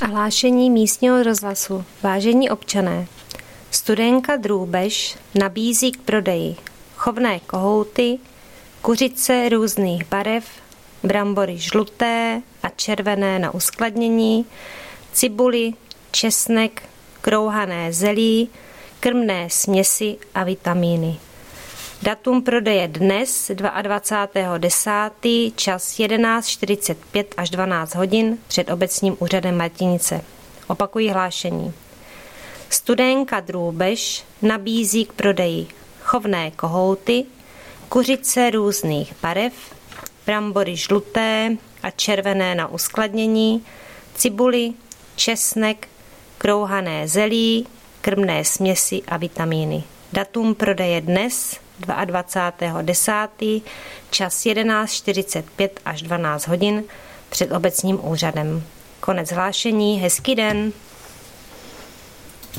Hlášení místního rozhlasu. Vážení občané, Studénka Drůbež nabízí k prodeji chovné kohouty, kuřice různých barev, brambory žluté a červené na uskladnění, cibuli, česnek, krouhané zelí, krmné směsi a vitamíny. Datum prodeje dnes 22.10. čas 11:45 až 12 hodin před obecním úřadem Martinice. Opakují hlášení. Studénka Drůbež nabízí k prodeji chovné kohouty, kuřice různých barev, brambory žluté a červené na uskladnění, cibuli, česnek, krouhané zelí, krmné směsi a vitamíny. Datum prodeje dnes 22.10. čas 11:45 až 12 hodin před obecním úřadem. Konec hlášení, hezký den.